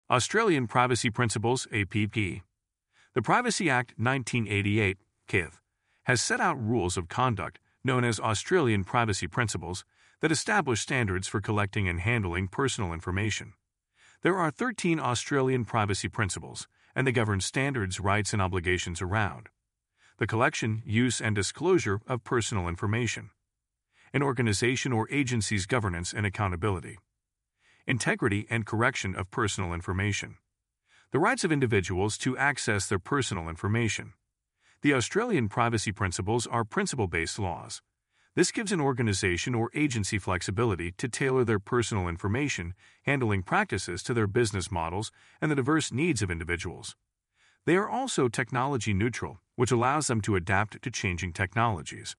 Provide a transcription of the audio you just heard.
Australian Privacy Principles (APP). The Privacy Act 1988 (KITH) has set out rules of conduct known as Australian Privacy Principles that establish standards for collecting and handling personal information. There are 13 Australian privacy principles, and they govern standards, rights, and obligations around the collection, use, and disclosure of personal information, an organization or agency's governance and accountability, integrity and correction of personal information, the rights of individuals to access their personal information. The Australian privacy principles are principle-based laws. This gives an organization or agency flexibility to tailor their personal information handling practices to their business models and the diverse needs of individuals. They are also technology neutral, which allows them to adapt to changing technologies.